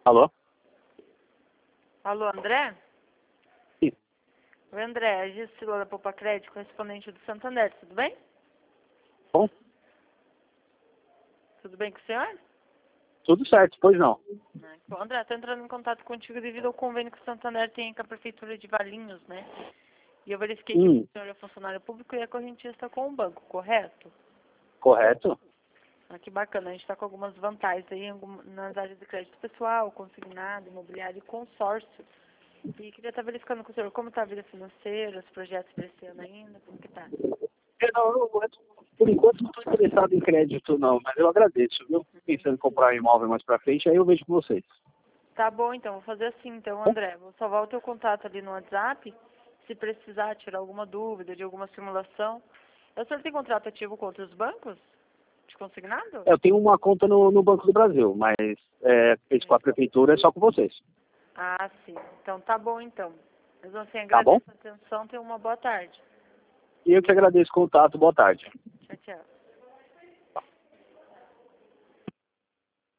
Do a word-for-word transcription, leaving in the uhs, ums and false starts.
Alô? Alô, André? Sim. Oi, André, a Gisela da Poupa Crédito, correspondente do Santander, tudo bem? Bom, Tudo bem com o senhor? tudo certo, pois não. Ah, bom, André, estou entrando em contato contigo devido ao convênio que o Santander tem com a Prefeitura de Valinhos, né? E eu verifiquei que Hum, o senhor é funcionário público e é correntista com o banco, correto? correto? Ah, que bacana, a gente está com algumas vantagens aí em algum- nas áreas de crédito pessoal, consignado, imobiliário e consórcio. E queria estar verificando com o senhor como está a vida financeira, os projetos para esse ano ainda, como que tá? É, não, eu, por enquanto não estou interessado em crédito não, mas eu agradeço, viu? Pensando em comprar um imóvel mais pra frente, aí eu vejo com vocês. Tá bom, então, vou fazer assim, então, Bom, André, vou salvar o teu contato ali no WhatsApp, se precisar tirar alguma dúvida de alguma simulação. O senhor tem contrato ativo com outros bancos? De consignado? eu tenho uma conta no, no Banco do Brasil, mas é, esse com a prefeitura é só com vocês. Ah, sim. Então, tá bom, então. Mas assim, Tá bom? agradeço a atenção, tenha uma boa tarde. E eu que agradeço o contato, boa tarde. Tchau, tchau.